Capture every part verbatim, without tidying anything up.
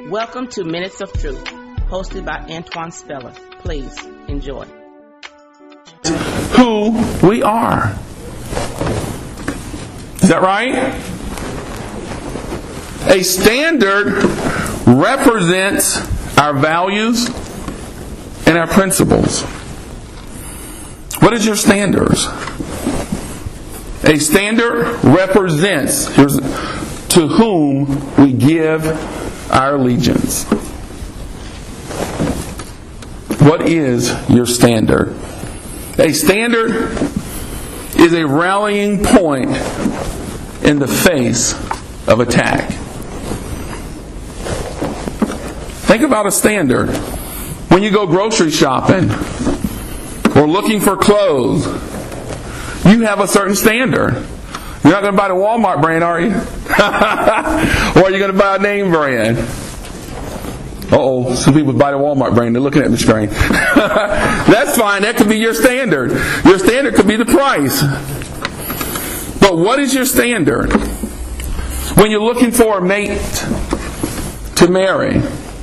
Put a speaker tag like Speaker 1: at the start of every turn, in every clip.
Speaker 1: Welcome to Minutes of Truth, hosted by Antoine Speller. Please enjoy.
Speaker 2: Who we are. Is that right? A standard represents our values and our principles. What is your standards? A standard represents here's, to whom we give our allegiance. What is your standard? A standard is a rallying point in the face of attack. Think about a standard. When you go grocery shopping or looking for clothes, you have a certain standard. You're not going to buy the Walmart brand, are you? Or are you going to buy a name brand? Uh-oh, some people buy the Walmart brand. They're looking at me strange. That's fine. That could be your standard. Your standard could be the price. But what is your standard? When you're looking for a mate to marry.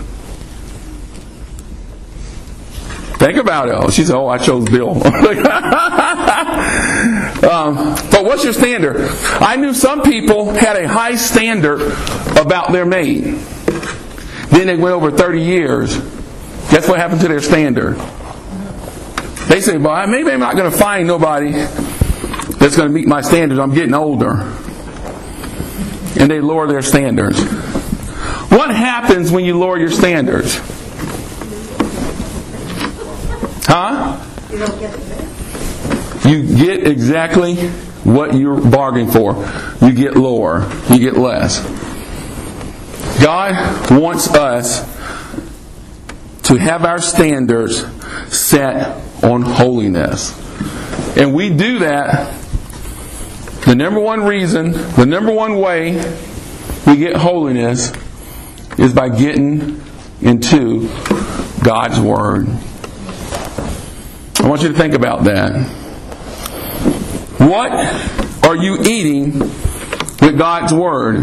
Speaker 2: Think about it. Oh, she said, oh, I chose Bill. um, but what's your standard? I knew some people had a high standard about their mate. Then they went over thirty years. Guess what happened to their standard? They say, well, maybe I'm not going to find nobody that's going to meet my standards. I'm getting older. And they lower their standards. What happens when you lower your standards? Huh?
Speaker 3: You don't get it.
Speaker 2: You get exactly what you're bargaining for. You get lower. You get less. God wants us to have our standards set on holiness. And we do that. The number one reason, the number one way we get holiness is by getting into God's Word. I want you to think about that. What are you eating with God's Word?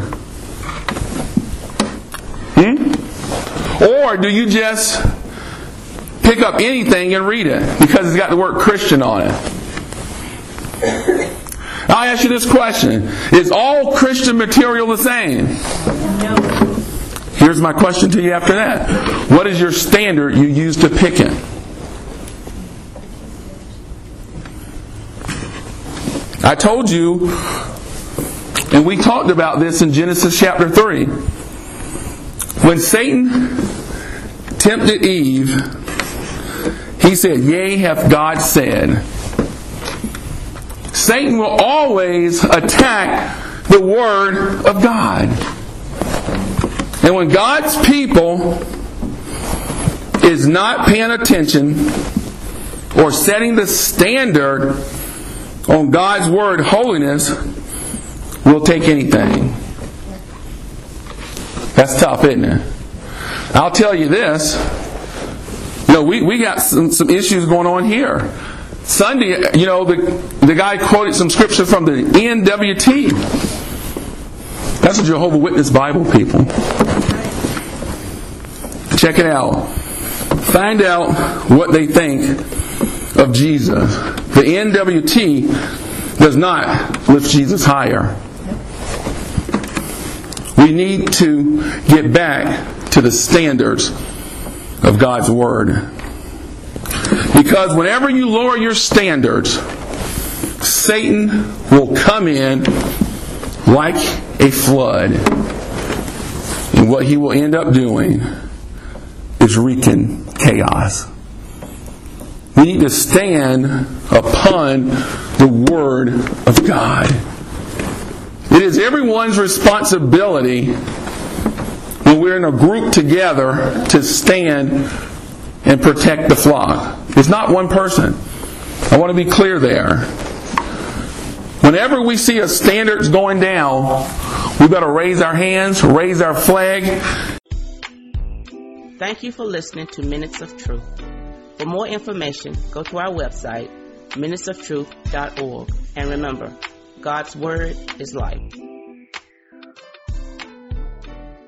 Speaker 2: Hmm? Or do you just pick up anything and read it because it's got the word Christian on it? I'll ask you this question. Is all Christian material the same?
Speaker 3: No.
Speaker 2: Here's my question to you after that. What is your standard you use to pick it? I told you, and we talked about this in Genesis chapter three. When Satan tempted Eve, he said, yea, hath God said. Satan will always attack the Word of God. And when God's people is not paying attention or setting the standard on God's Word, holiness, we'll take anything. That's tough, isn't it? I'll tell you this. You know, we, we got some, some issues going on here. Sunday, you know, the, the guy quoted some scripture from the N W T. That's a Jehovah's Witness Bible, people. Check it out. Find out what they think of Jesus. The N W T does not lift Jesus higher. We need to get back to the standards of God's Word. Because whenever you lower your standards, Satan will come in like a flood. And what he will end up doing is wreaking chaos. We need to stand upon the Word of God. It is everyone's responsibility when we're in a group together to stand and protect the flock. It's not one person. I want to be clear there. Whenever we see a standards going down, we better raise our hands, raise our flag.
Speaker 1: Thank you for listening to Minutes of Truth. For more information, go to our website, minutes of truth dot org. And remember, God's Word is life.